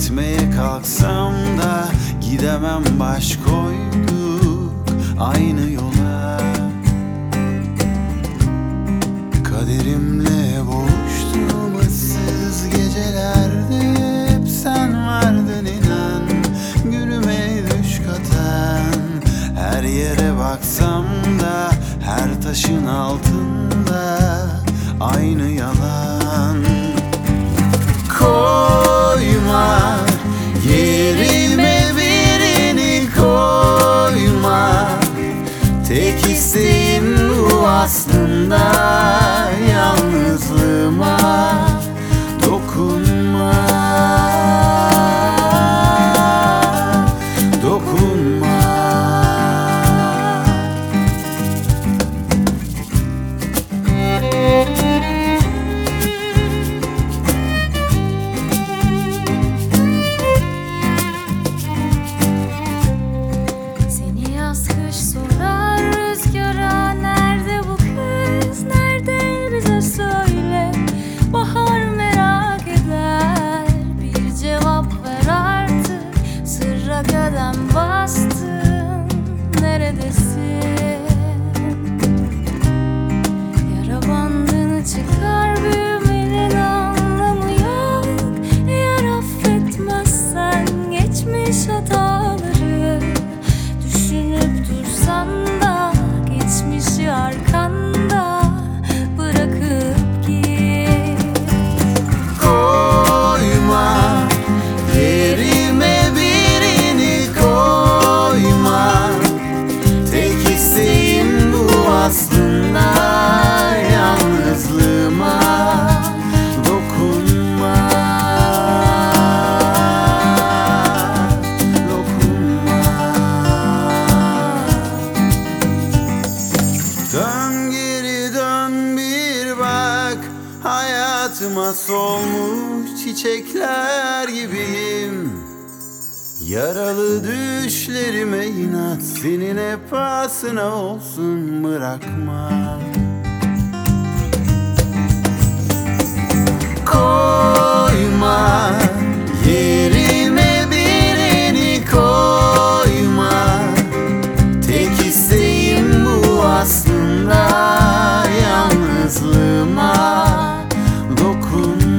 Gitmeye kalksam da gidemem, baş koyduk aynı yola. Kaderimle boğuştum ıssız gecelerde, hep sen vardın inan, gülüme düş katan. Her yere baksam da her taşın altında aynı yalan. Koyma yerime birini, koyma. Tek isteğim bu aslında, yalnızlığıma dokunma. Dokunma. Seni yaz kış sorar rüzgara, nerede bu kız, nerede bize söyle. Bahar merak eder, bir cevap ver artık. Sırra kadem bastın, neredesin? Yara bandını çıkar, büyümenin anlamı yok. Eğer affetmezsen geçmiş hataları, düşünüp dursan da geçmişi arkanda bırakıp git. Koyma yerime birini, koyma. Tek isteğim bu aslında, yalnızlığıma dokunma. Dokunma. Dön geri dön bir bak, hayatıma solmuş çiçekler gibiyim. Yaralı düşlerime inat, senin hep pahasına olsun bırakmam. Koyma yerime birini, koyma. Tek isteğim bu aslında, yalnızlığıma dokunma.